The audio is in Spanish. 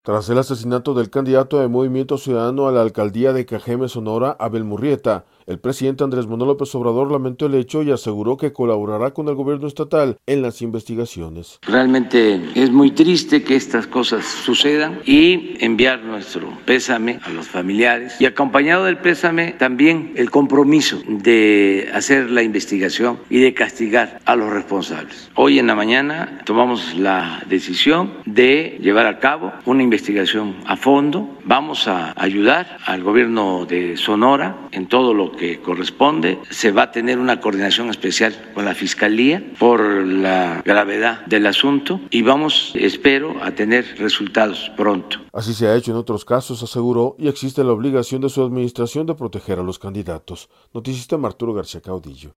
Tras el asesinato del candidato de Movimiento Ciudadano a la alcaldía de Cajeme, Sonora, Abel Murrieta, el presidente Andrés Manuel López Obrador lamentó el hecho y aseguró que colaborará con el gobierno estatal en las investigaciones. Realmente es muy triste que estas cosas sucedan y enviar nuestro pésame a los familiares y acompañado del pésame también el compromiso de hacer la investigación y de castigar a los responsables. Hoy en la mañana tomamos la decisión de llevar a cabo una investigación a fondo. Vamos a ayudar al gobierno de Sonora en todo lo que corresponde. Se va a tener una coordinación especial con la Fiscalía por la gravedad del asunto y vamos, espero, a tener resultados pronto. Así se ha hecho en otros casos, aseguró, y existe la obligación de su administración de proteger a los candidatos. Noticias de Arturo García Caudillo.